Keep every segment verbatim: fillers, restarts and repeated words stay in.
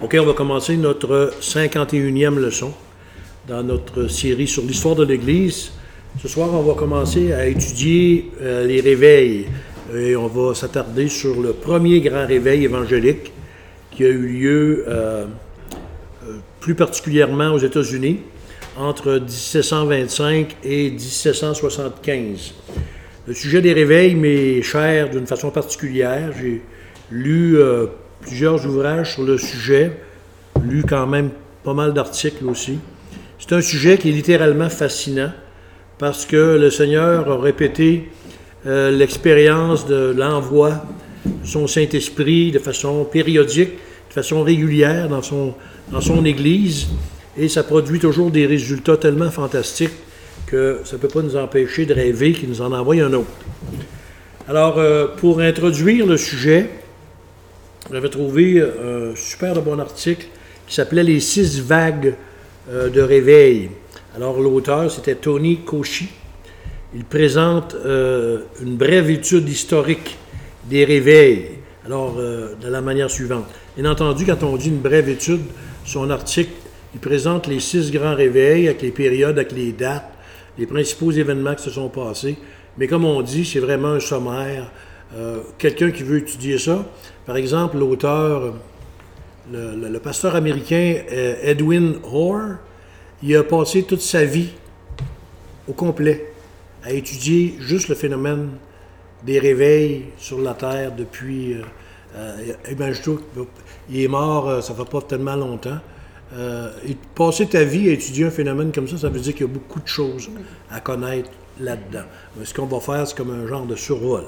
OK, on va commencer notre cinquante et unième leçon dans notre série sur l'histoire de l'Église. Ce soir, on va commencer à étudier euh, les réveils et on va s'attarder sur le premier grand réveil évangélique qui a eu lieu euh, euh, plus particulièrement aux États-Unis entre dix-sept cent vingt-cinq et dix-sept cent soixante-quinze. Le sujet des réveils m'est cher d'une façon particulière. J'ai lu euh, plusieurs ouvrages sur le sujet, lu quand même pas mal d'articles aussi. C'est un sujet qui est littéralement fascinant parce que le Seigneur a répété euh, l'expérience de l'envoi de son Saint-Esprit de façon périodique, de façon régulière dans son, dans son Église, et ça produit toujours des résultats tellement fantastiques que ça ne peut pas nous empêcher de rêver qu'il nous en envoie un autre. Alors, euh, pour introduire le sujet, j'avais trouvé un super bon article qui s'appelait « Les six vagues euh, de réveil ». Alors, l'auteur, c'était Tony Cauchi. Il présente euh, une brève étude historique des réveils. Alors, euh, de la manière suivante. Bien entendu, quand on dit une brève étude, son article, il présente les six grands réveils avec les périodes, avec les dates, les principaux événements qui se sont passés. Mais comme on dit, c'est vraiment un sommaire. Euh, quelqu'un qui veut étudier ça, par exemple, l'auteur, le, le, le pasteur américain euh, Edwin Orr, il a passé toute sa vie au complet à étudier juste le phénomène des réveils sur la Terre depuis... Euh, euh, imagine-toi, il est mort, euh, ça ne fait pas tellement longtemps. Euh, et passer ta vie à étudier un phénomène comme ça, ça veut dire qu'il y a beaucoup de choses à connaître là-dedans. Mais ce qu'on va faire, c'est comme un genre de survol.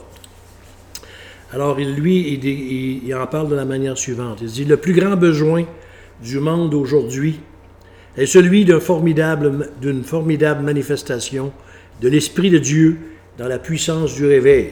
Alors, lui, il, il, il en parle de la manière suivante. Il dit « Le plus grand besoin du monde aujourd'hui est celui d'un formidable, d'une formidable manifestation de l'Esprit de Dieu dans la puissance du réveil.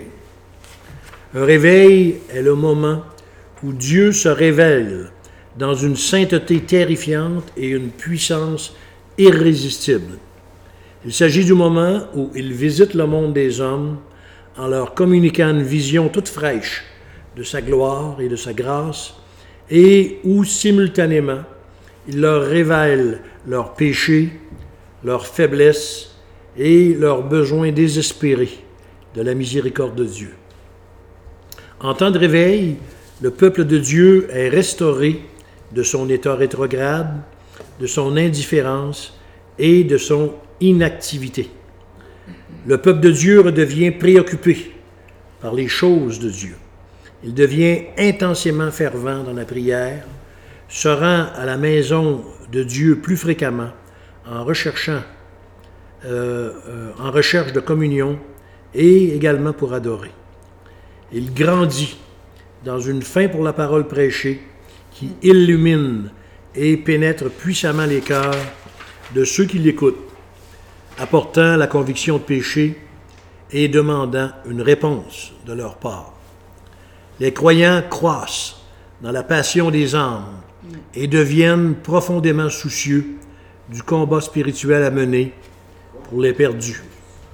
Un réveil est le moment où Dieu se révèle dans une sainteté terrifiante et une puissance irrésistible. Il s'agit du moment où il visite le monde des hommes en leur communiquant une vision toute fraîche de sa gloire et de sa grâce, et où, simultanément, il leur révèle leurs péchés, leurs faiblesses et leurs besoins désespérés de la miséricorde de Dieu. En temps de réveil, le peuple de Dieu est restauré de son état rétrograde, de son indifférence et de son inactivité. Le peuple de Dieu redevient préoccupé par les choses de Dieu. Il devient intensément fervent dans la prière, se rend à la maison de Dieu plus fréquemment en recherchant, euh, euh, en recherche de communion et également pour adorer. Il grandit dans une faim pour la parole prêchée qui illumine et pénètre puissamment les cœurs de ceux qui l'écoutent, apportant la conviction de péché et demandant une réponse de leur part. Les croyants croissent dans la passion des âmes et deviennent profondément soucieux du combat spirituel à mener pour les perdus.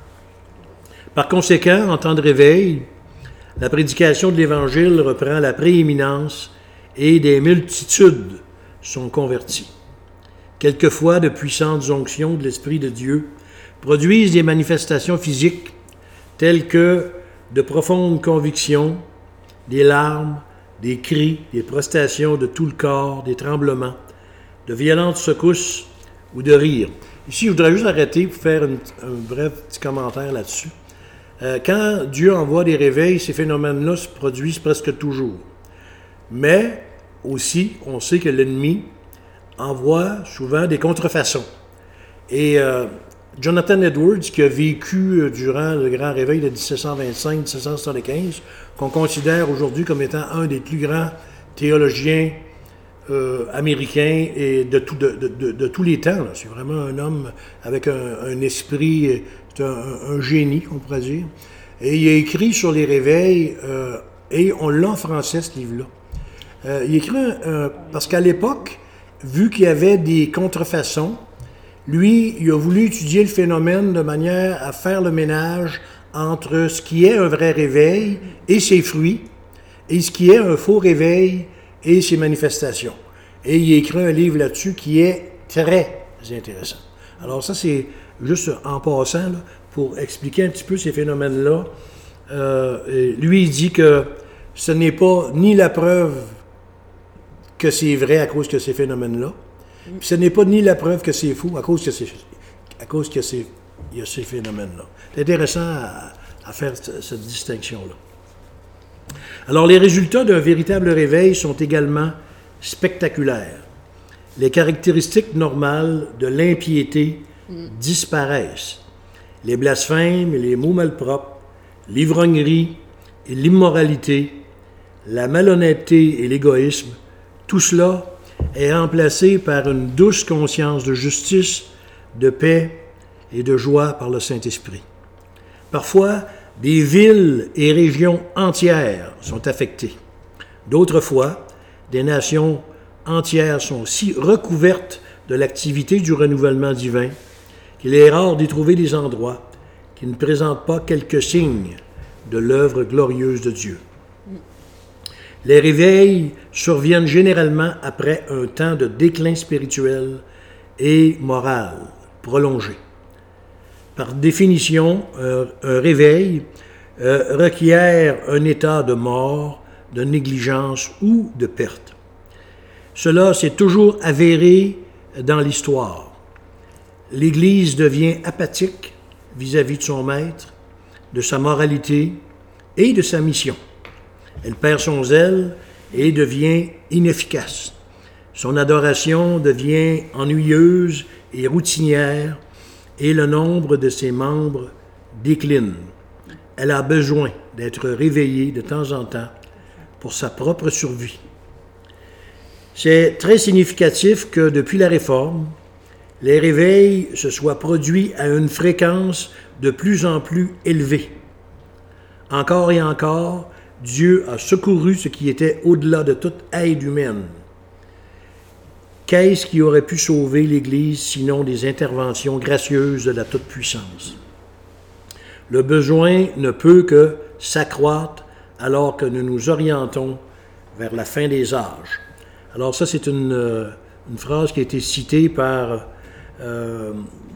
Par conséquent, en temps de réveil, la prédication de l'Évangile reprend la prééminence et des multitudes sont converties. Quelquefois, de puissantes onctions de l'Esprit de Dieu produisent des manifestations physiques telles que de profondes convictions, des larmes, des cris, des prostrations de tout le corps, des tremblements, de violentes secousses ou de rires. Ici, je voudrais juste arrêter pour faire une, un bref petit commentaire là-dessus. Euh, quand Dieu envoie des réveils, ces phénomènes-là se produisent presque toujours. Mais aussi, on sait que l'ennemi envoie souvent des contrefaçons. Et euh, Jonathan Edwards, qui a vécu durant le grand réveil de dix-sept cent vingt-cinq à dix-sept cent soixante-quinze, qu'on considère aujourd'hui comme étant un des plus grands théologiens euh, américains et de, tout, de, de, de, de tous les temps. Là. C'est vraiment un homme avec un, un esprit, c'est un, un génie, on pourrait dire. Et il a écrit sur les réveils, euh, et on l'a en français, ce livre-là. Euh, il écrit, euh, parce qu'à l'époque, vu qu'il y avait des contrefaçons, lui, il a voulu étudier le phénomène de manière à faire le ménage entre ce qui est un vrai réveil et ses fruits, et ce qui est un faux réveil et ses manifestations. et il a écrit un livre là-dessus qui est très intéressant. Alors ça, c'est juste en passant, là, pour expliquer un petit peu ces phénomènes-là. Euh, lui, il dit que ce n'est pas ni la preuve que c'est vrai à cause de ces phénomènes-là, puis ce n'est pas ni la preuve que c'est faux à cause que c'est, à cause que c'est, il y a ces phénomènes-là. C'est intéressant à, à faire cette, cette distinction-là. Alors, les résultats d'un véritable réveil sont également spectaculaires. Les caractéristiques normales de l'impiété mm. disparaissent. Les blasphèmes et les mots malpropres, l'ivrognerie et l'immoralité, la malhonnêteté et l'égoïsme, tout cela est remplacé par une douce conscience de justice, de paix et de joie par le Saint-Esprit. Parfois, des villes et régions entières sont affectées. D'autres fois, des nations entières sont si recouvertes de l'activité du renouvellement divin qu'il est rare d'y trouver des endroits qui ne présentent pas quelques signes de l'œuvre glorieuse de Dieu. Les réveils surviennent généralement après un temps de déclin spirituel et moral prolongé. Par définition, un, un réveil euh, requiert un état de mort, de négligence ou de perte. Cela s'est toujours avéré dans l'histoire. L'Église devient apathique vis-à-vis de son maître, de sa moralité et de sa mission. Elle perd son zèle et devient inefficace. Son adoration devient ennuyeuse et routinière et le nombre de ses membres décline. Elle a besoin d'être réveillée de temps en temps pour sa propre survie. C'est très significatif que depuis la Réforme, les réveils se soient produits à une fréquence de plus en plus élevée. Encore et encore, Dieu a secouru ce qui était au-delà de toute aide humaine. Qu'est-ce qui aurait pu sauver l'Église sinon des interventions gracieuses de la Toute-Puissance? Le besoin ne peut que s'accroître alors que nous nous orientons vers la fin des âges. Alors ça, c'est une, une phrase qui a été citée par euh,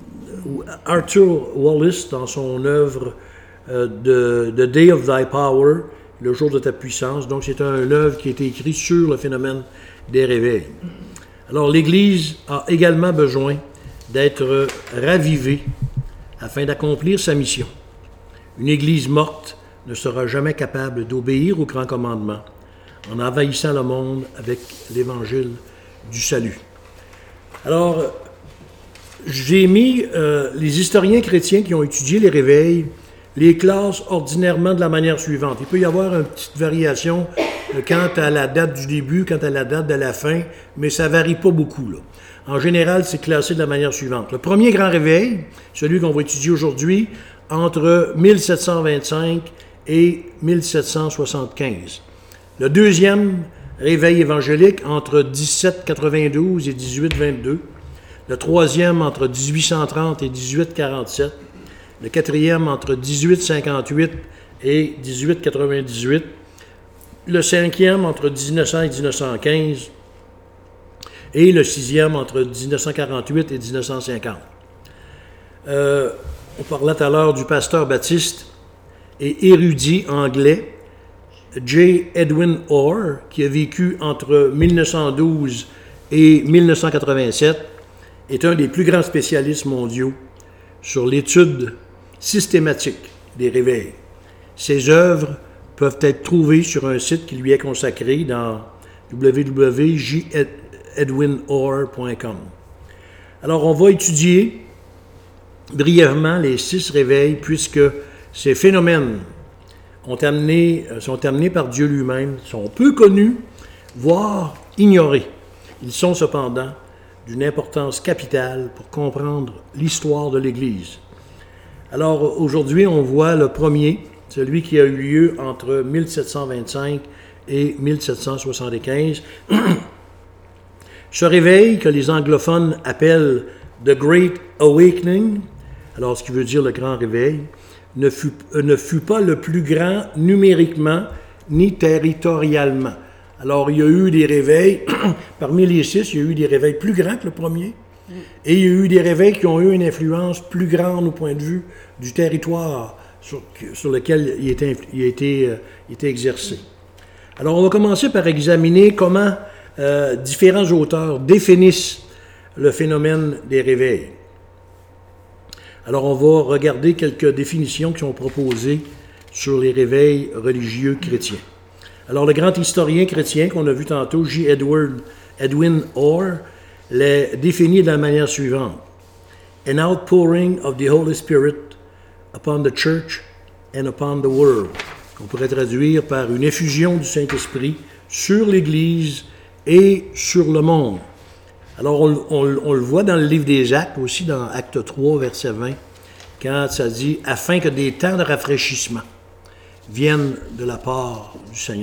Arthur Wallis dans son œuvre euh, de The Day of Thy Power, le jour de ta puissance. Donc, c'est un œuvre qui a été écrite sur le phénomène des réveils. Alors, l'Église a également besoin d'être ravivée afin d'accomplir sa mission. Une Église morte ne sera jamais capable d'obéir au grand commandement en envahissant le monde avec l'Évangile du salut. Alors, j'ai mis euh, les historiens chrétiens qui ont étudié les réveils, les classent ordinairement de la manière suivante. Il peut y avoir une petite variation euh, quant à la date du début, quant à la date de la fin, mais ça ne varie pas beaucoup, là. En général, c'est classé de la manière suivante. Le premier grand réveil, celui qu'on va étudier aujourd'hui, entre mille sept cent vingt-cinq et mille sept cent soixante-quinze. Le deuxième réveil évangélique, entre dix-sept quatre-vingt-douze et dix-huit vingt-deux. Le troisième, entre dix-huit cent trente et dix-huit quarante-sept. Le quatrième, entre dix-huit cinquante-huit et dix-huit quatre-vingt-dix-huit. Le cinquième, entre dix-neuf cents et dix-neuf cent quinze. Et le sixième, entre dix-neuf cent quarante-huit et dix-neuf cent cinquante. Euh, on parlait tout à l'heure du pasteur baptiste et érudit anglais J. Edwin Orr, qui a vécu entre mille neuf cent douze et mille neuf cent quatre-vingt-sept, est un des plus grands spécialistes mondiaux sur l'étude systématique des réveils. Ses œuvres peuvent être trouvées sur un site qui lui est consacré dans w w w point j edwin orr point com. Alors, on va étudier brièvement les six réveils, puisque ces phénomènes ont amené, sont amenés par Dieu lui-même, sont peu connus, voire ignorés. Ils sont cependant d'une importance capitale pour comprendre l'histoire de l'Église. Alors, aujourd'hui, on voit le premier, celui qui a eu lieu entre mille sept cent vingt-cinq et mille sept cent soixante-quinze. Ce réveil, que les anglophones appellent « The Great Awakening », alors ce qui veut dire le grand réveil, ne fut, ne fut pas le plus grand numériquement ni territorialement. Alors, il y a eu des réveils, parmi les six, il y a eu des réveils plus grands que le premier, et il y a eu des réveils qui ont eu une influence plus grande au point de vue du territoire sur, sur lequel il était, il était, euh, il était exercé. Alors, on va commencer par examiner comment euh, différents auteurs définissent le phénomène des réveils. Alors, on va regarder quelques définitions qui sont proposées sur les réveils religieux chrétiens. Alors, le grand historien chrétien qu'on a vu tantôt, J. Edward, Edwin Orr, les définit de la manière suivante. An outpouring of the Holy Spirit upon the church and upon the world. On pourrait traduire par une effusion du Saint-Esprit sur l'Église et sur le monde. Alors, on, on, on le voit dans le livre des Actes, aussi dans Acte trois, verset vingt, quand ça dit « afin que des temps de rafraîchissement viennent de la part du Seigneur ».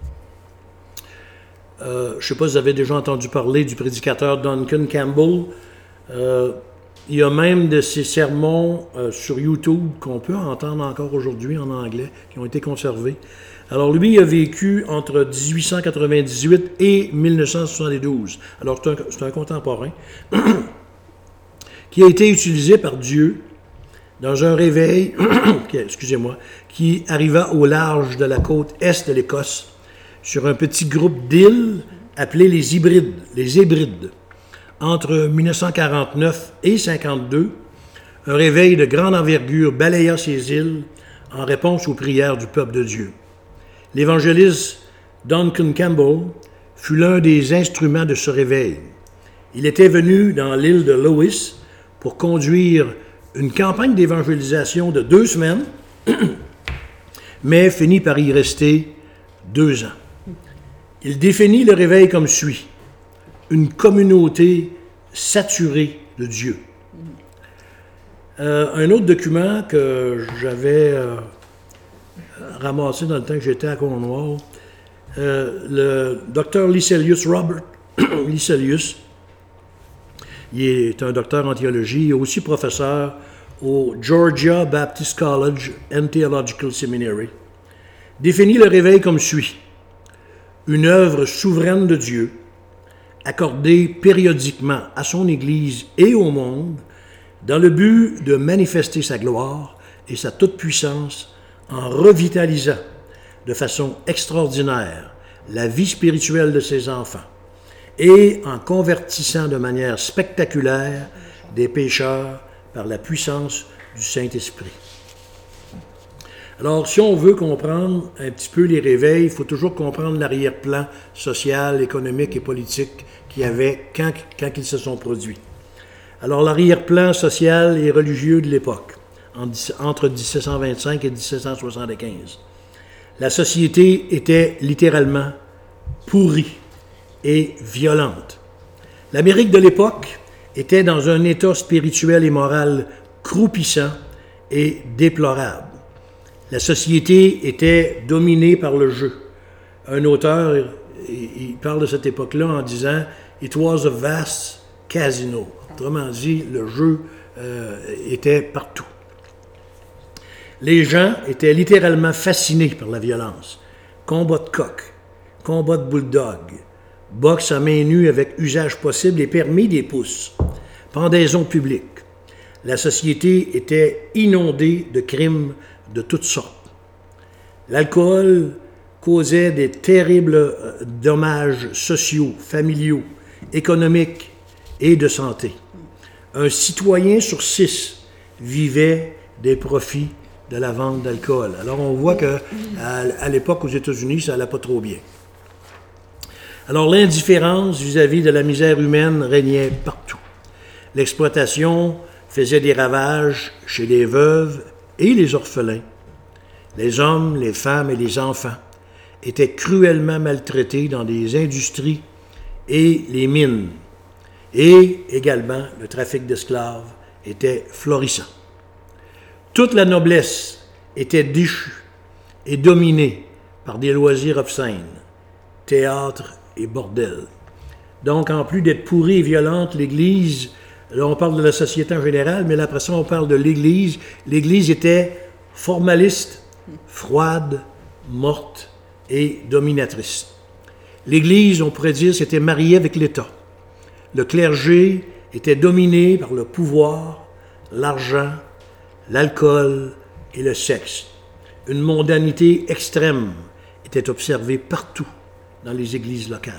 Euh, je ne sais pas si vous avez déjà entendu parler du prédicateur Duncan Campbell. Euh, il y a même de ses sermons euh, sur YouTube qu'on peut entendre encore aujourd'hui en anglais, qui ont été conservés. Alors lui, il a vécu entre dix-huit cent quatre-vingt-dix-huit et mille neuf cent soixante-douze. Alors c'est un, c'est un contemporain qui a été utilisé par Dieu dans un réveil, excusez-moi, qui arriva au large de la côte est de l'Écosse, sur un petit groupe d'îles appelées les Hybrides, les Hébrides. Entre mille neuf cent quarante-neuf et cinquante-deux, un réveil de grande envergure balaya ces îles en réponse aux prières du peuple de Dieu. L'évangéliste Duncan Campbell fut l'un des instruments de ce réveil. Il était venu dans l'île de Lewis pour conduire une campagne d'évangélisation de deux semaines, mais finit par y rester deux ans. Il définit le réveil comme suit: une communauté saturée de Dieu. Euh, un autre document que j'avais euh, ramassé dans le temps que j'étais à Cornwall, euh, le docteur Licelius Robert Licelius, il est un docteur en théologie, il est aussi professeur au Georgia Baptist College and Theological Seminary, définit le réveil comme suit: une œuvre souveraine de Dieu, accordée périodiquement à son Église et au monde, dans le but de manifester sa gloire et sa toute-puissance en revitalisant de façon extraordinaire la vie spirituelle de ses enfants et en convertissant de manière spectaculaire des pécheurs par la puissance du Saint-Esprit. Alors, si on veut comprendre un petit peu les réveils, il faut toujours comprendre l'arrière-plan social, économique et politique qu'il y avait quand, quand ils se sont produits. Alors, l'arrière-plan social et religieux de l'époque, en, entre dix-sept cent vingt-cinq et dix-sept cent soixante-quinze. La société était littéralement pourrie et violente. L'Amérique de l'époque était dans un état spirituel et moral croupissant et déplorable. La société était dominée par le jeu. Un auteur, il parle de cette époque-là en disant « It was a vast casino ». Autrement dit, le jeu euh, était partout. Les gens étaient littéralement fascinés par la violence. Combat de coq, combat de bulldog, boxe à main nue avec usage possible et permis des pouces, pendaison publique. La société était inondée de crimes de toutes sortes. L'alcool causait des terribles dommages sociaux, familiaux, économiques et de santé. Un citoyen sur six vivait des profits de la vente d'alcool. Alors on voit qu'à à l'époque aux États-Unis, ça n'allait pas trop bien. Alors l'indifférence vis-à-vis de la misère humaine régnait partout. L'exploitation faisait des ravages chez les veuves et les orphelins. Les hommes, les femmes et les enfants étaient cruellement maltraités dans des industries et les mines. Et également, le trafic d'esclaves était florissant. Toute la noblesse était déchue et dominée par des loisirs obscènes, théâtre et bordel. Donc, en plus d'être pourrie et violente, l'Église, là on parle de la société en général, mais là après ça on parle de l'Église. L'Église était formaliste, froide, morte et dominatrice. L'Église, on pourrait dire, s'était mariée avec l'État. Le clergé était dominé par le pouvoir, l'argent, l'alcool et le sexe. Une mondanité extrême était observée partout dans les églises locales.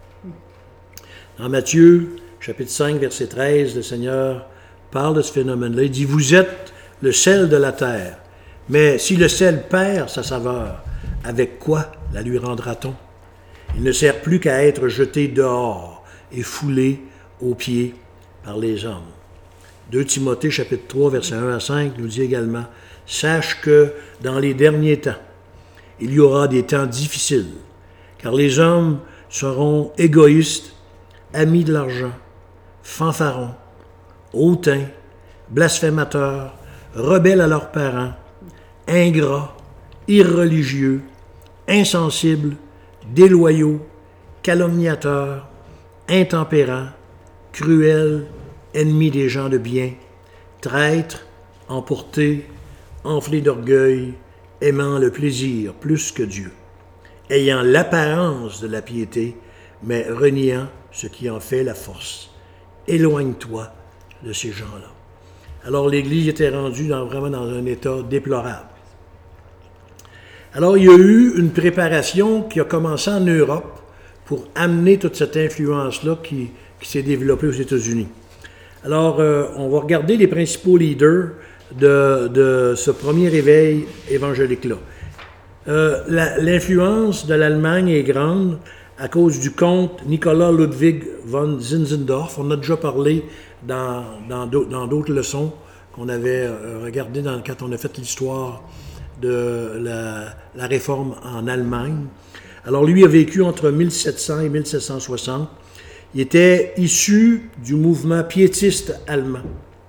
Dans Matthieu, chapitre cinq, verset treize, le Seigneur parle de ce phénomène-là. Il dit, « Vous êtes le sel de la terre, mais si le sel perd sa saveur, avec quoi la lui rendra-t-on? Il ne sert plus qu'à être jeté dehors et foulé aux pieds par les hommes. » deux Timothée, chapitre trois, versets un à cinq, nous dit également, « Sache que dans les derniers temps, il y aura des temps difficiles, car les hommes seront égoïstes, amis de l'argent, fanfarons, hautains, blasphémateurs, rebelles à leurs parents, ingrats, irreligieux, insensibles, déloyaux, calomniateurs, intempérants, cruels, ennemis des gens de bien, traîtres, emportés, enflés d'orgueil, aimant le plaisir plus que Dieu, ayant l'apparence de la piété, mais reniant ce qui en fait la force. Éloigne-toi de ces gens-là. Alors l'Église était rendue dans, vraiment dans un état déplorable. Alors il y a eu une préparation qui a commencé en Europe pour amener toute cette influence-là qui, qui s'est développée aux États-Unis. Alors euh, on va regarder les principaux leaders de, de ce premier réveil évangélique-là. Euh, la, l'influence de l'Allemagne est grande à cause du comte Nicolas Ludwig von Zinzendorf. On a déjà parlé dans, dans, d'autres, dans d'autres leçons qu'on avait euh, regardées dans, quand on a fait l'histoire de la, la réforme en Allemagne. Alors lui a vécu entre mille sept cents et mille sept cent soixante. Il était issu du mouvement piétiste allemand.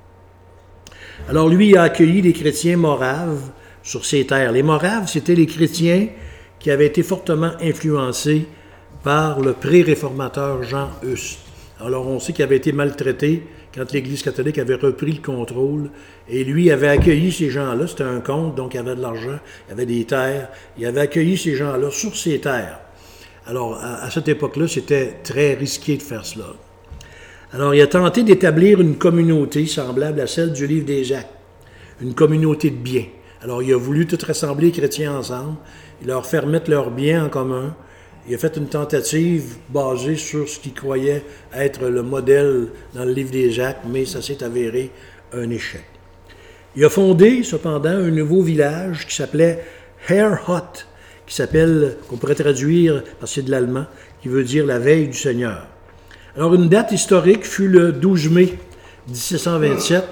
Alors lui il a accueilli les chrétiens moraves sur ses terres. Les moraves, c'était les chrétiens qui avaient été fortement influencés par le pré-réformateur Jean Hus. Alors on sait qu'il avait été maltraité quand l'Église catholique avait repris le contrôle, et lui avait accueilli ces gens-là. C'était un comte, donc il avait de l'argent, il avait des terres, il avait accueilli ces gens-là sur ses terres. Alors à, à cette époque-là, c'était très risqué de faire cela. Alors il a tenté d'établir une communauté semblable à celle du livre des Actes, une communauté de biens. Alors il a voulu tout rassembler les chrétiens ensemble, il leur fait mettre leurs biens en commun. Il a fait une tentative basée sur ce qu'il croyait être le modèle dans le livre des Actes, mais ça s'est avéré un échec. Il a fondé, cependant, un nouveau village qui s'appelait Herrhut, qui s'appelle, qu'on pourrait traduire, parce que c'est de l'allemand, qui veut dire la veille du Seigneur. Alors, une date historique fut le douze mai dix-sept cent vingt-sept,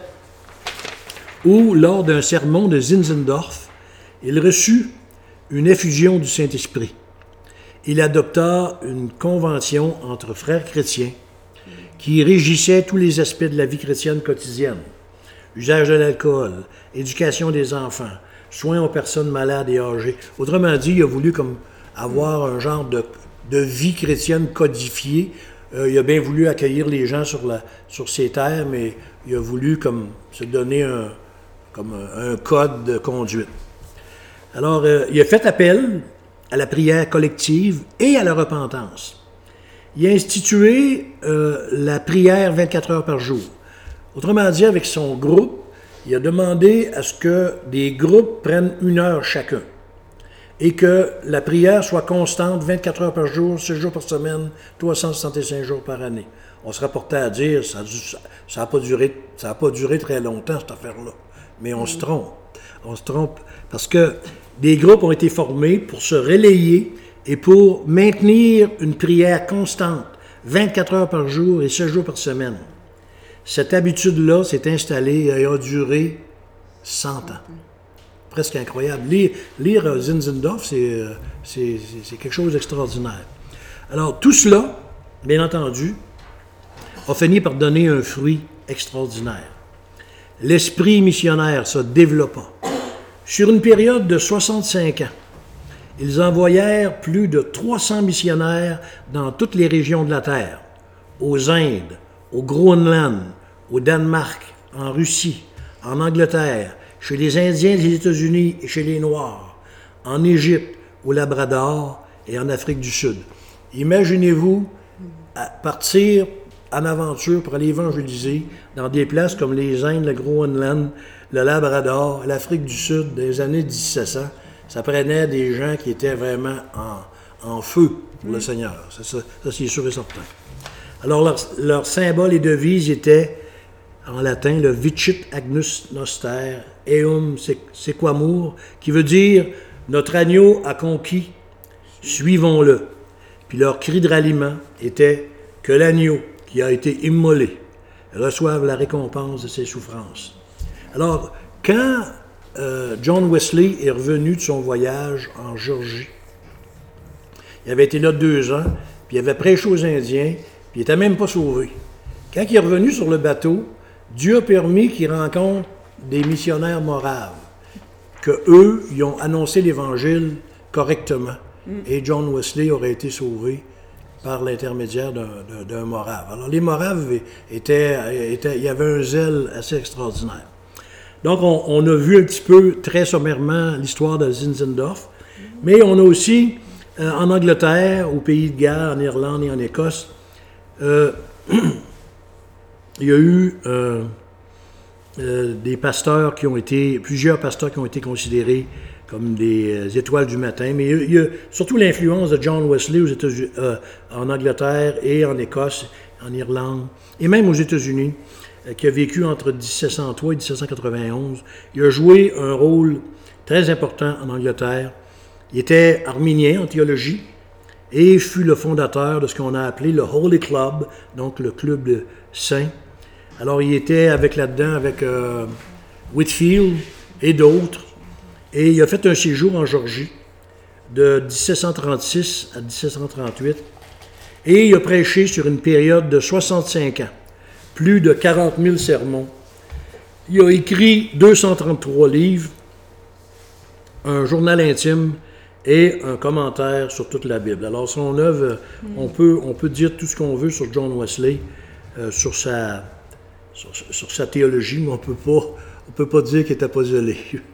où, lors d'un sermon de Zinzendorf, il reçut une effusion du Saint-Esprit. Il adopta une convention entre frères chrétiens qui régissait tous les aspects de la vie chrétienne quotidienne. Usage de l'alcool, éducation des enfants, soins aux personnes malades et âgées. Autrement dit, il a voulu comme avoir un genre de, de vie chrétienne codifiée. Euh, il a bien voulu accueillir les gens sur, la, sur ses terres, mais il a voulu comme se donner un, comme un, un code de conduite. Alors, euh, il a fait appel à la prière collective et à la repentance. Il a institué euh, la prière vingt-quatre heures par jour. Autrement dit, avec son groupe, il a demandé à ce que des groupes prennent une heure chacun et que la prière soit constante vingt-quatre heures par jour, sept jours par semaine, trois cent soixante-cinq jours par année. On se rapportait à dire, ça n'a pas duré, ça n'a pas duré très longtemps, cette affaire-là. Mais on se trompe. On se trompe parce que des groupes ont été formés pour se relayer et pour maintenir une prière constante, vingt-quatre heures par jour et sept jours par semaine. Cette habitude-là s'est installée et a duré cent ans. Presque incroyable. Lire, lire Zinzendorf, c'est, c'est, c'est quelque chose d'extraordinaire. Alors, tout cela, bien entendu, a fini par donner un fruit extraordinaire. L'esprit missionnaire se développa. Sur une période de soixante-cinq ans, ils envoyèrent plus de trois cents missionnaires dans toutes les régions de la Terre, aux Indes, au Groenland, au Danemark, en Russie, en Angleterre, chez les Indiens des États-Unis et chez les Noirs, en Égypte, au Labrador et en Afrique du Sud. Imaginez-vous à partir en aventure pour aller évangéliser dans des places comme les Indes, le Groenland, le Labrador, l'Afrique du Sud, des années mille sept cents. Ça prenait des gens qui étaient vraiment en, en feu pour le Seigneur. Ça, ça, ça c'est sûr et certain. Alors, leur, leur symbole et devise était, en latin, le Vicit Agnus Noster, Eum Sequamur, qui veut dire « Notre agneau a conquis, suivons-le ». Puis leur cri de ralliement était que l'agneau qui a été immolé reçoive la récompense de ses souffrances. Alors, quand euh, John Wesley est revenu de son voyage en Géorgie, il avait été là deux ans, puis il avait prêché aux Indiens, puis il n'était même pas sauvé. Quand il est revenu sur le bateau, Dieu a permis qu'il rencontre des missionnaires moraves, que eux, ils ont annoncé l'Évangile correctement. Mm. Et John Wesley aurait été sauvé par l'intermédiaire d'un, d'un, d'un morave. Alors, les moraves étaient, étaient, il y avait un zèle assez extraordinaire. Donc, on, on a vu un petit peu, très sommairement, l'histoire de Zinzendorf, mais on a aussi, euh, en Angleterre, au Pays de Galles, en Irlande et en Écosse, euh, il y a eu euh, euh, des pasteurs qui ont été, plusieurs pasteurs qui ont été considérés comme des euh, étoiles du matin, mais il y a, il y a surtout l'influence de John Wesley aux États-Unis, euh, en Angleterre et en Écosse, en Irlande, et même aux États-Unis, euh, qui a vécu entre dix-sept cent trois et dix-sept cent quatre-vingt-onze. Il a joué un rôle très important en Angleterre. Il était arménien en théologie et fut le fondateur de ce qu'on a appelé le Holy Club, donc le club de saints. Alors, il était avec là-dedans, avec euh, Whitefield et d'autres, et il a fait un séjour en Géorgie de dix-sept cent trente-six à dix-sept cent trente-huit, et il a prêché sur une période de soixante-cinq ans, plus de quarante mille sermons. Il a écrit deux cent trente-trois livres, un journal intime et un commentaire sur toute la Bible. Alors, son œuvre, mm. on peut, on peut dire tout ce qu'on veut sur John Wesley, euh, sur sa... Sur, sur sa théologie, mais on peut pas, on peut pas dire qu'il n'était pas zélé.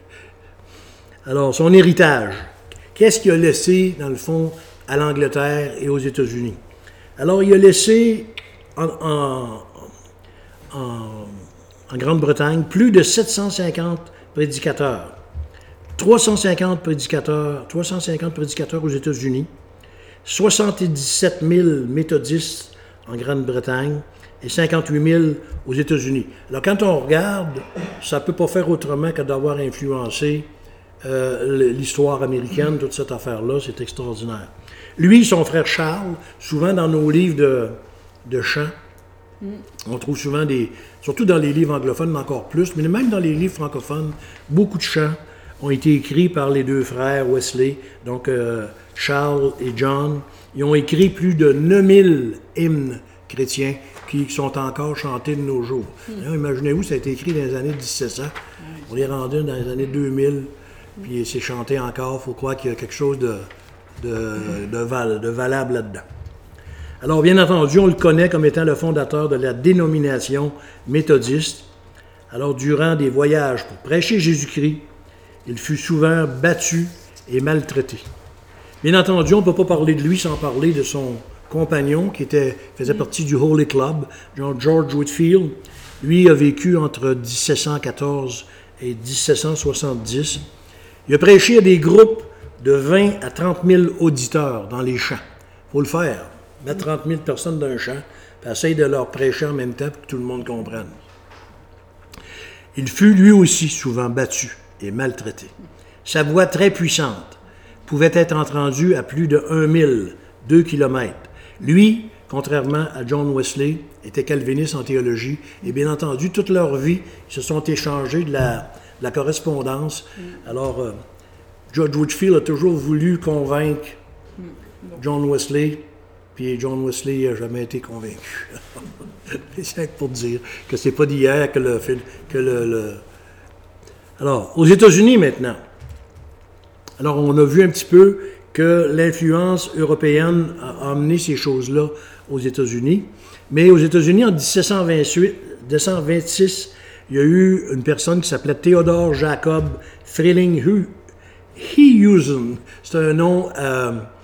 Alors, son héritage. Qu'est-ce qu'il a laissé, dans le fond, à l'Angleterre et aux États-Unis? Alors, il a laissé en, en, en, en Grande-Bretagne plus de sept cent cinquante prédicateurs, trois cent cinquante prédicateurs, trois cent cinquante prédicateurs aux États-Unis, soixante-dix-sept mille méthodistes en Grande-Bretagne, et cinquante-huit mille aux États-Unis. Alors, quand on regarde, ça ne peut pas faire autrement que d'avoir influencé euh, l'histoire américaine, toute cette affaire-là, c'est extraordinaire. Lui, son frère Charles, souvent dans nos livres de, de chants, mm. on trouve souvent des, surtout dans les livres anglophones, mais encore plus, mais même dans les livres francophones, beaucoup de chants ont été écrits par les deux frères Wesley, donc euh, Charles et John. Ils ont écrit plus de neuf mille hymnes chrétiens qui sont encore chantés de nos jours. Mm. Imaginez-vous, ça a été écrit dans les années dix-sept cents. On est rendu dans les années deux mille, puis c'est chanté encore. Il faut croire qu'il y a quelque chose de, de, de, val, de valable là-dedans. Alors, bien entendu, on le connaît comme étant le fondateur de la dénomination méthodiste. Alors, durant des voyages pour prêcher Jésus-Christ, il fut souvent battu et maltraité. Bien entendu, on ne peut pas parler de lui sans parler de son compagnon qui était, faisait partie du Holy Club, George Whitefield. Lui a vécu entre dix-sept cent quatorze et dix-sept cent soixante-dix. Il a prêché à des groupes de vingt à trente mille auditeurs dans les champs. Il faut le faire. Mettre trente mille personnes dans un champ, puis essayer de leur prêcher en même temps pour que tout le monde comprenne. Il fut lui aussi souvent battu et maltraité. Sa voix très puissante pouvait être entendue à plus de un mille, deux kilomètres. Lui, contrairement à John Wesley, était calviniste en théologie, et bien entendu, toute leur vie, ils se sont échangés de la, de la correspondance. Mm. Alors, euh, George Whitefield a toujours voulu convaincre mm. John Wesley, puis John Wesley n'a jamais été convaincu. C'est pour dire que c'est pas d'hier que le... Que le, le... Alors, aux États-Unis maintenant, alors on a vu un petit peu que l'influence européenne a amené ces choses-là aux États-Unis. Mais aux États-Unis, en dix-sept cent vingt-huit, dix-sept cent vingt-six, il y a eu une personne qui s'appelait Theodore Jacob Frelinghuysen. C'est un nom euh,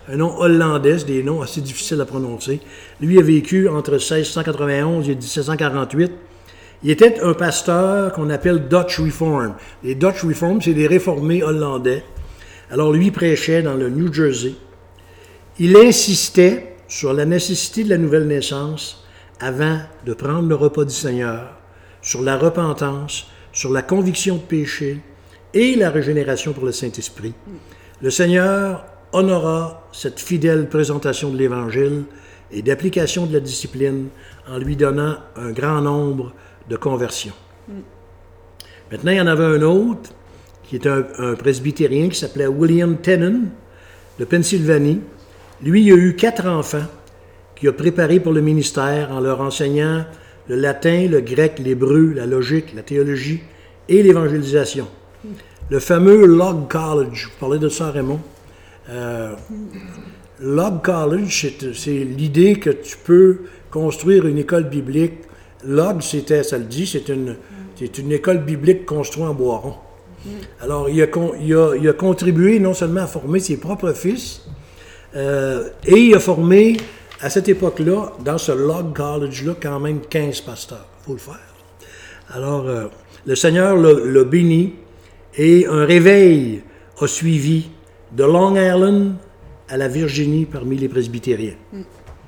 un nom hollandais, des noms assez difficiles à prononcer. Lui a vécu entre seize cent quatre-vingt-onze et dix-sept cent quarante-huit. Il était un pasteur qu'on appelle Dutch Reform. Les Dutch Reform, c'est des réformés hollandais. Alors lui prêchait dans le New Jersey. Il insistait sur la nécessité de la nouvelle naissance avant de prendre le repas du Seigneur, sur la repentance, sur la conviction de péché et la régénération pour le Saint-Esprit. Le Seigneur honora cette fidèle présentation de l'Évangile et d'application de la discipline en lui donnant un grand nombre de conversions. Maintenant, il y en avait un autre qui est un, un presbytérien qui s'appelait William Tennant de Pennsylvanie. Lui, il a eu quatre enfants qu'il a préparés pour le ministère en leur enseignant le latin, le grec, l'hébreu, la logique, la théologie et l'évangélisation. Le fameux Log College, vous parlez de ça, Raymond. Euh, Log College, c'est, c'est l'idée que tu peux construire une école biblique. Log, c'était, ça le dit, c'est une, c'est une école biblique construite en bois rond. Alors, il a, il, a, il a contribué non seulement à former ses propres fils, euh, et il a formé, à cette époque-là, dans ce Log College-là, quand même quinze pasteurs. Il faut le faire. Alors, euh, le Seigneur l'a, l'a béni, et un réveil a suivi de Long Island à la Virginie parmi les presbytériens. Mm.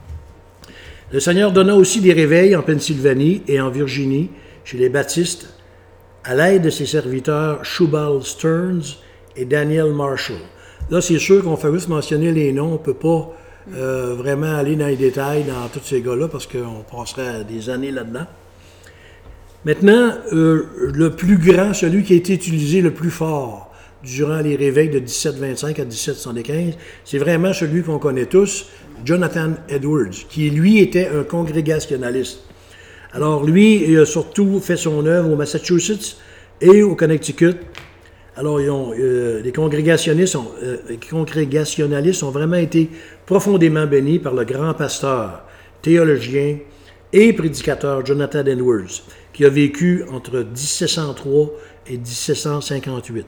Le Seigneur donna aussi des réveils en Pennsylvanie et en Virginie chez les baptistes à l'aide de ses serviteurs Shubal Stearns et Daniel Marshall. Là, c'est sûr qu'on fait juste mentionner les noms, on ne peut pas euh, vraiment aller dans les détails dans tous ces gars-là parce qu'on passerait des années là-dedans. Maintenant, euh, le plus grand, celui qui a été utilisé le plus fort durant les réveils de dix-sept vingt-cinq à dix-sept soixante-quinze, c'est vraiment celui qu'on connaît tous, Jonathan Edwards, qui lui était un congrégationaliste. Alors lui, il a surtout fait son œuvre au Massachusetts et au Connecticut. Alors ils ont, euh, les congrégationnistes ont, euh, les congrégationalistes ont vraiment été profondément bénis par le grand pasteur, théologien et prédicateur Jonathan Edwards, qui a vécu entre dix-sept cent trois et dix-sept cent cinquante-huit.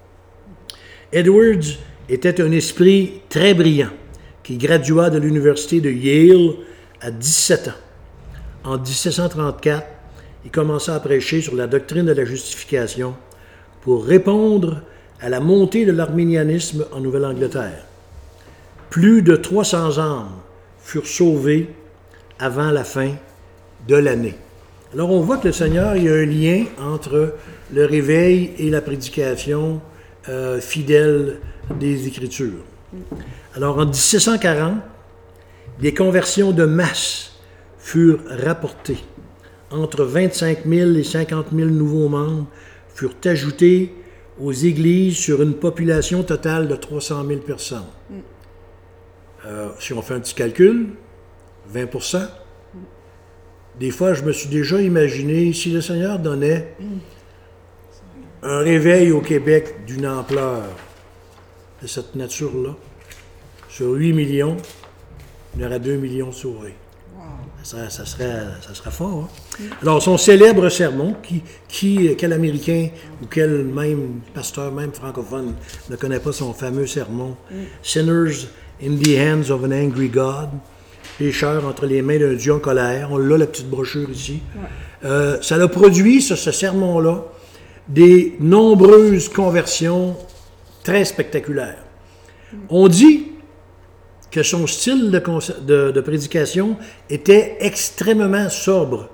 Edwards était un esprit très brillant, qui gradua de l'université de Yale à dix-sept ans. En dix-sept cent trente-quatre, il commença à prêcher sur la doctrine de la justification pour répondre à la montée de l'arminianisme en Nouvelle-Angleterre. Plus de trois cents âmes furent sauvées avant la fin de l'année. Alors on voit que le Seigneur, il y a un lien entre le réveil et la prédication euh, fidèle des Écritures. Alors en dix-sept cent quarante, des conversions de masse furent rapportées. Entre vingt-cinq mille et cinquante mille nouveaux membres furent ajoutés aux églises sur une population totale de trois cent mille personnes. Euh, si on fait un petit calcul, vingt pour cent. Des fois, je me suis déjà imaginé, si le Seigneur donnait un réveil au Québec d'une ampleur de cette nature-là, sur huit millions, il y aurait deux millions sauvés. Wow. Ça, ça, serait, ça serait fort. Hein? Mm. Alors, son célèbre sermon, qui, qui, quel Américain ou quel même pasteur, même francophone, ne connaît pas son fameux sermon mm. « Sinners in the hands of an angry God », pécheurs entre les mains d'un Dieu en colère. On l'a, la petite brochure ici. Ouais. Euh, ça a produit, ce, ce sermon-là, des nombreuses conversions très spectaculaires. Mm. On dit que son style de, de, de prédication était extrêmement sobre.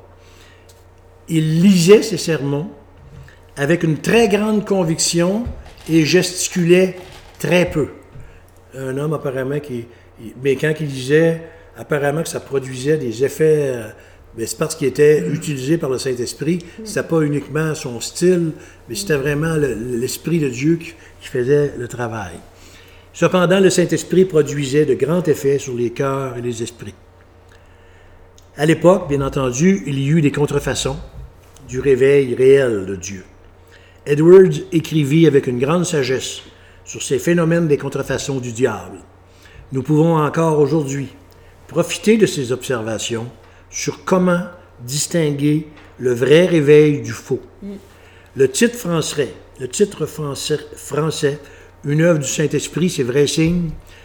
Il lisait ses sermons avec une très grande conviction et gesticulait très peu. Un homme apparemment qui... Mais quand il lisait, apparemment que ça produisait des effets... Mais c'est parce qu'il était utilisé par le Saint-Esprit. C'était pas uniquement son style, mais c'était vraiment le, l'Esprit de Dieu qui, qui faisait le travail. Cependant, le Saint-Esprit produisait de grands effets sur les cœurs et les esprits. À l'époque, bien entendu, il y eut des contrefaçons du réveil réel de Dieu. Edwards écrivit avec une grande sagesse sur ces phénomènes des contrefaçons du diable. Nous pouvons encore aujourd'hui profiter de ces observations sur comment distinguer le vrai réveil du faux. Le titre français, le titre français, français Une œuvre du Saint-Esprit, c'est vrai signe,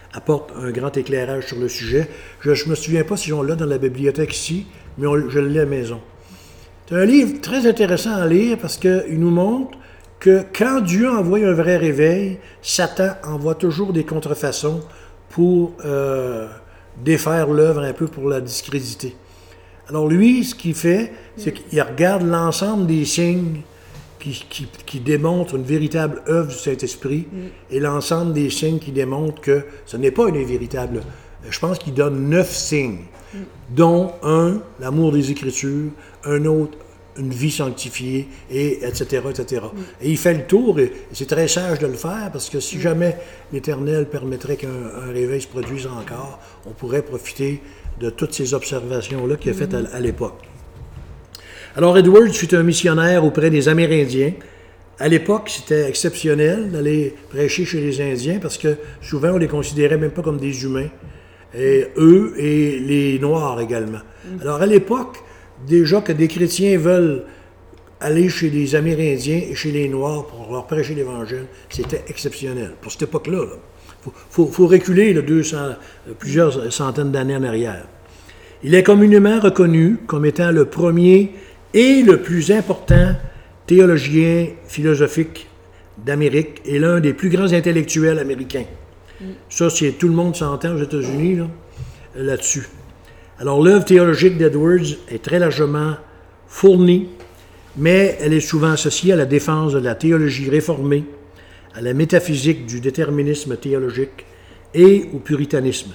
apporte un grand éclairage sur le sujet. Je ne me souviens pas si on l'a dans la bibliothèque ici, mais on, je l'ai à la maison. C'est un livre très intéressant à lire parce qu'il nous montre que quand Dieu envoie un vrai réveil, Satan envoie toujours des contrefaçons pour euh, défaire l'œuvre un peu, pour la discréditer. Alors lui, ce qu'il fait, c'est qu'il regarde l'ensemble des signes qui, qui, qui démontrent une véritable œuvre du Saint-Esprit mm. et l'ensemble des signes qui démontrent que ce n'est pas une véritable. Je pense qu'il donne neuf signes, mm. dont un, l'amour des Écritures, un autre, une vie sanctifiée, et etc., et cetera. Mm. Et il fait le tour, et c'est très sage de le faire, parce que si mm. jamais l'Éternel permettrait qu'un un réveil se produise encore, on pourrait profiter de toutes ces observations-là qu'il a faites à, à l'époque. Alors, Edwards fut un missionnaire auprès des Amérindiens. À l'époque, c'était exceptionnel d'aller prêcher chez les Indiens, parce que souvent, on les considérait même pas comme des humains. Et eux et les Noirs également. Mm. Alors, à l'époque, déjà que des chrétiens veulent aller chez les Amérindiens et chez les Noirs pour leur prêcher l'Évangile, c'était exceptionnel. Pour cette époque-là, il faut, faut, faut reculer là, deux cents, plusieurs centaines d'années en arrière. Il est communément reconnu comme étant le premier et le plus important théologien philosophique d'Amérique et l'un des plus grands intellectuels américains. Mm. Ça, c'est, tout le monde s'entend aux États-Unis là, là-dessus. Alors, l'œuvre théologique d'Edwards est très largement fournie, mais elle est souvent associée à la défense de la théologie réformée, à la métaphysique du déterminisme théologique et au puritanisme.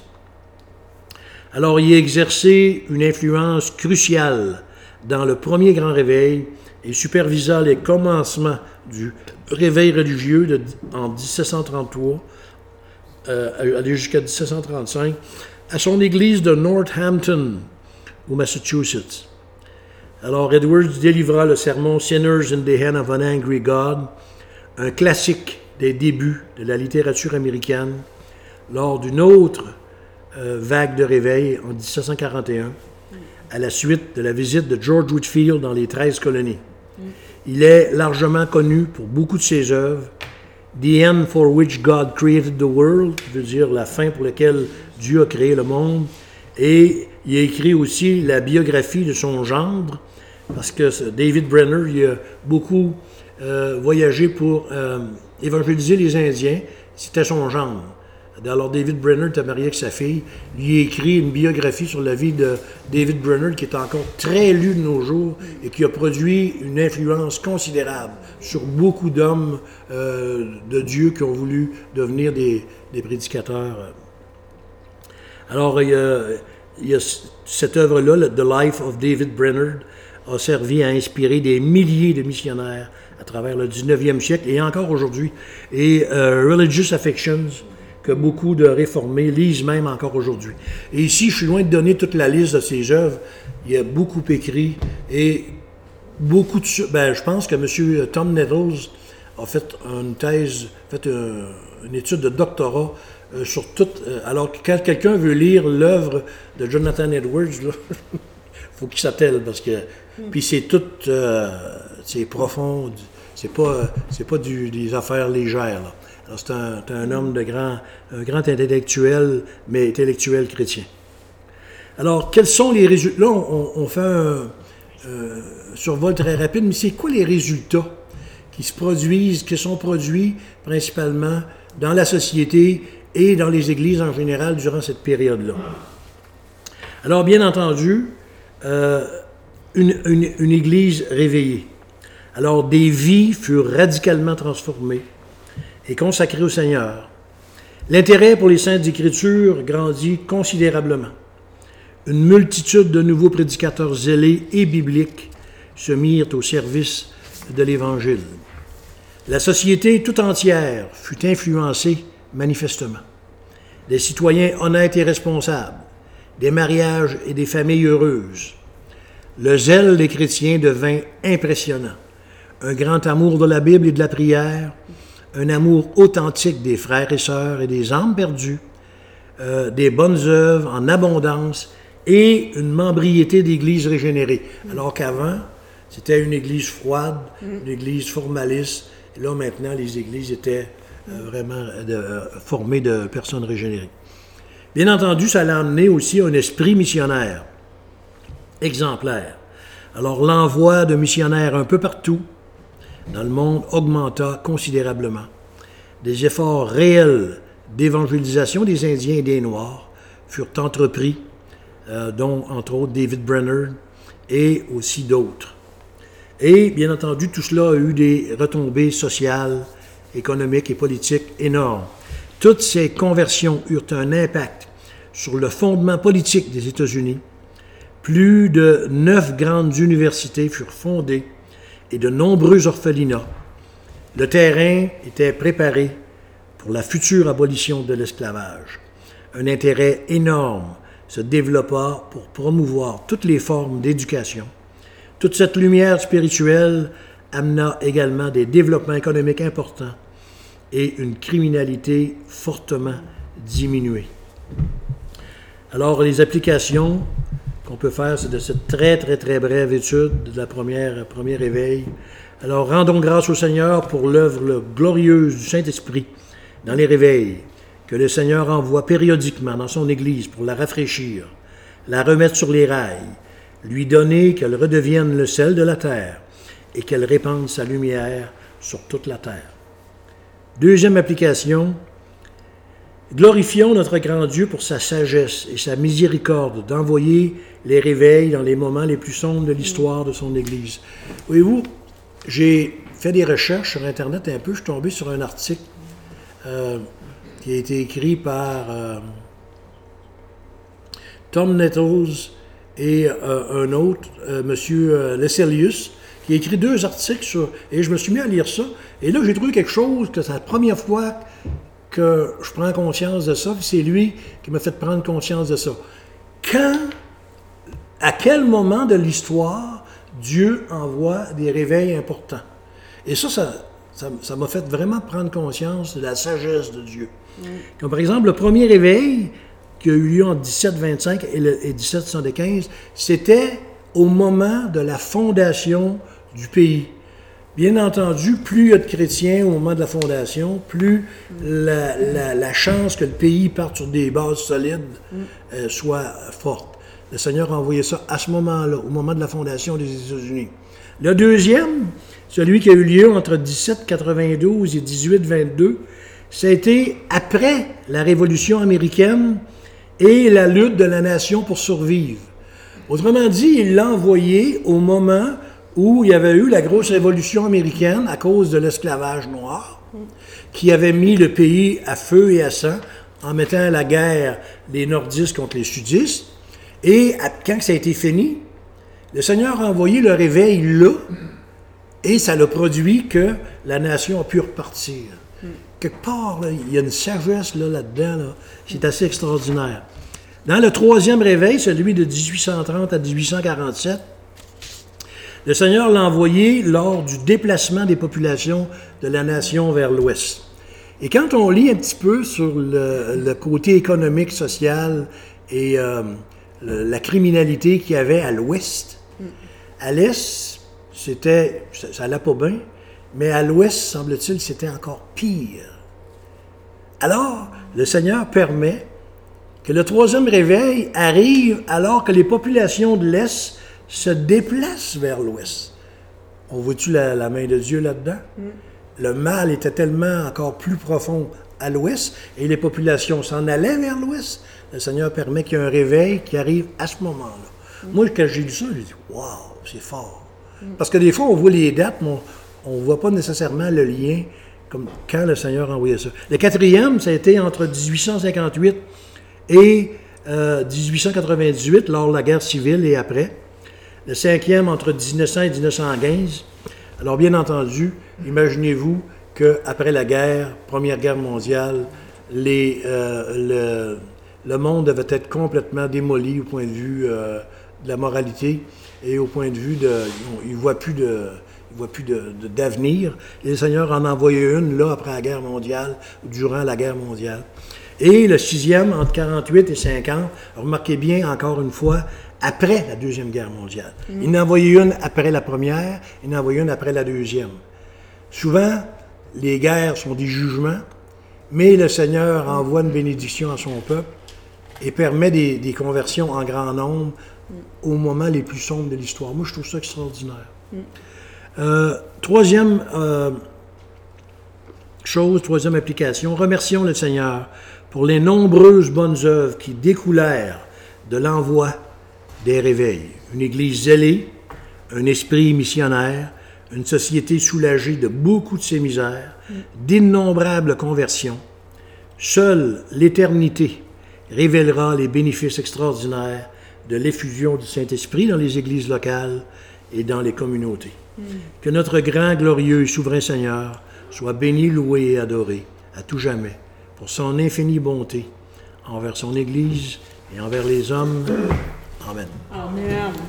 Alors, il a exercé une influence cruciale dans le premier grand réveil et supervisa les commencements du réveil religieux de, en dix-sept cent trente-trois, euh, allé jusqu'à dix-sept cent trente-cinq, à son église de Northampton, au Massachusetts. Alors, Edwards délivra le sermon « Sinners in the Hand of an Angry God », un classique des débuts de la littérature américaine, lors d'une autre euh, vague de réveil en dix-sept cent quarante et un, à la suite de la visite de George Whitefield dans les treize colonies. Il est largement connu pour beaucoup de ses œuvres. « The End for which God created the world », qui veut dire la fin pour laquelle Dieu a créé le monde. Et il a écrit aussi la biographie de son gendre, parce que David Brenner, il a beaucoup euh, voyagé pour euh, évangéliser les Indiens. C'était son gendre. Alors David Brenner était marié avec sa fille. Il a écrit une biographie sur la vie de David Brenner qui est encore très lue de nos jours et qui a produit une influence considérable sur beaucoup d'hommes euh, de Dieu qui ont voulu devenir des, des prédicateurs. Alors, il y a, il y a cette œuvre-là, The Life of David Brainerd, a servi à inspirer des milliers de missionnaires à travers le dix-neuvième siècle et encore aujourd'hui. Et euh, Religious Affections, que beaucoup de réformés lisent même encore aujourd'hui. Et ici, je suis loin de donner toute la liste de ses œuvres. Il y a beaucoup écrit et beaucoup de... Ben, je pense que M. Tom Nettles a fait une thèse, fait un, une étude de doctorat euh, sur tout... Euh, alors que quand quelqu'un veut lire l'œuvre de Jonathan Edwards, il faut qu'il s'attelle parce que... Mm. Puis c'est tout... Euh, c'est profond. C'est pas, c'est pas du, des affaires légères, là. Alors, c'est un, c'est un homme de grand, un grand intellectuel, mais intellectuel chrétien. Alors, quels sont les résultats? Là, on, on fait un euh, survol très rapide, mais c'est quoi les résultats qui se produisent, qui sont produits principalement dans la société et dans les églises en général durant cette période-là? Alors, bien entendu, euh, une, une, une église réveillée. Alors, des vies furent radicalement transformées et consacré au Seigneur. L'intérêt pour les Saintes Écritures grandit considérablement. Une multitude de nouveaux prédicateurs zélés et bibliques se mirent au service de l'Évangile. La société tout entière fut influencée manifestement. Des citoyens honnêtes et responsables, des mariages et des familles heureuses. Le zèle des chrétiens devint impressionnant. Un grand amour de la Bible et de la prière, un amour authentique des frères et sœurs et des âmes perdues, euh, des bonnes œuvres en abondance et une membriété d'église régénérée. Mm. Alors qu'avant, c'était une église froide, mm. une église formaliste. Et là, maintenant, les églises étaient euh, vraiment de, euh, formées de personnes régénérées. Bien entendu, ça l'a amené aussi un esprit missionnaire, exemplaire. Alors, l'envoi de missionnaires un peu partout dans le monde augmenta considérablement. Des efforts réels d'évangélisation des Indiens et des Noirs furent entrepris, euh, dont, entre autres, David Brenner et aussi d'autres. Et, bien entendu, tout cela a eu des retombées sociales, économiques et politiques énormes. Toutes ces conversions eurent un impact sur le fondement politique des États-Unis. Plus de neuf grandes universités furent fondées et de nombreux orphelinats. Le terrain était préparé pour la future abolition de l'esclavage. Un intérêt énorme se développa pour promouvoir toutes les formes d'éducation. Toute cette lumière spirituelle amena également des développements économiques importants et une criminalité fortement diminuée. Alors, les applications qu'on peut faire, c'est de cette très, très, très brève étude de la première, premier réveil. Alors, rendons grâce au Seigneur pour l'œuvre glorieuse du Saint-Esprit dans les réveils, que le Seigneur envoie périodiquement dans son Église pour la rafraîchir, la remettre sur les rails, lui donner qu'elle redevienne le sel de la terre et qu'elle répande sa lumière sur toute la terre. Deuxième application, glorifions notre grand Dieu pour sa sagesse et sa miséricorde d'envoyer les réveils dans les moments les plus sombres de l'histoire de son Église. Voyez-vous, j'ai fait des recherches sur Internet un peu, je suis tombé sur un article euh, qui a été écrit par euh, Tom Nettles et euh, un autre, euh, M. Euh, Leselius, qui a écrit deux articles sur... Et je me suis mis à lire ça. Et là, j'ai trouvé quelque chose que c'est la première fois que je prends conscience de ça. C'est lui qui m'a fait prendre conscience de ça. Quand, à quel moment de l'histoire, Dieu envoie des réveils importants? Et ça, ça, ça, ça m'a fait vraiment prendre conscience de la sagesse de Dieu. Mm. Comme par exemple, le premier réveil qui a eu lieu en dix-sept vingt-cinq et, le, et dix-sept soixante-quinze, c'était au moment de la fondation du pays. Bien entendu, plus il y a de chrétiens au moment de la fondation, plus la, la, la chance que le pays parte sur des bases solides euh, soit forte. Le Seigneur a envoyé ça à ce moment-là, au moment de la fondation des États-Unis. Le deuxième, celui qui a eu lieu entre dix-sept quatre-vingt-douze et dix-huit vingt-deux, ça a été après la Révolution américaine et la lutte de la nation pour survivre. Autrement dit, il l'a envoyé au moment où il y avait eu la grosse révolution américaine à cause de l'esclavage noir, qui avait mis le pays à feu et à sang en mettant à la guerre les nordistes contre les sudistes. Et quand ça a été fini, le Seigneur a envoyé le réveil là, et ça l'a produit que la nation a pu repartir. Mm. Quelque part, là, il y a une sagesse là, là-dedans, là, c'est assez extraordinaire. Dans le troisième réveil, celui de dix-huit cent trente à dix-huit cent quarante-sept, le Seigneur l'a envoyé lors du déplacement des populations de la nation vers l'ouest. Et quand on lit un petit peu sur le, le côté économique, social et euh, le, la criminalité qu'il y avait à l'ouest, mm. à l'est, c'était, ça, ça allait pas bien, mais à l'ouest, semble-t-il, c'était encore pire. Alors, le Seigneur permet que le troisième réveil arrive alors que les populations de l'Est se déplacent vers l'Ouest. On voit-tu la, la main de Dieu là-dedans? Mm. Le mal était tellement encore plus profond à l'Ouest et les populations s'en allaient vers l'Ouest. Le Seigneur permet qu'il y ait un réveil qui arrive à ce moment-là. Mm. Moi, quand j'ai lu ça, j'ai dit « Wow, c'est fort! Mm. » Parce que des fois, on voit les dates, mais on ne voit pas nécessairement le lien comme quand le Seigneur a envoyé ça. Le quatrième, ça a été entre dix-huit cent cinquante-huit et euh, dix-huit cent quatre-vingt-dix-huit, lors de la guerre civile et après. Le cinquième, entre dix-neuf cents et dix-neuf cent quinze. Alors, bien entendu, imaginez-vous qu'après la guerre, Première Guerre mondiale, les, euh, le, le monde devait être complètement démoli au point de vue euh, de la moralité et au point de vue de... Il ne voit plus de... Il ne voit plus de, de, d'avenir. Et le Seigneur en a envoyé une, là, après la guerre mondiale, durant la guerre mondiale. Et le sixième, entre quarante-huit et cinquante, remarquez bien, encore une fois, après la Deuxième Guerre mondiale. Mm. Il en a envoyé une après la première, il en a envoyé une après la deuxième. Souvent, les guerres sont des jugements, mais le Seigneur envoie une bénédiction à son peuple et permet des, des conversions en grand nombre mm. au moment les plus sombres de l'histoire. Moi, je trouve ça extraordinaire. Mm. Euh, troisième euh, chose, troisième application, remercions le Seigneur pour les nombreuses bonnes œuvres qui découlèrent de l'envoi des réveils. Une Église zélée, un esprit missionnaire, une société soulagée de beaucoup de ses misères, mm. d'innombrables conversions. Seule l'éternité révélera les bénéfices extraordinaires de l'effusion du Saint-Esprit dans les églises locales et dans les communautés. Mm. Que notre grand, glorieux et souverain Seigneur soit béni, loué et adoré à tout jamais pour son infinie bonté envers son Église et envers les hommes. Amen. Amen.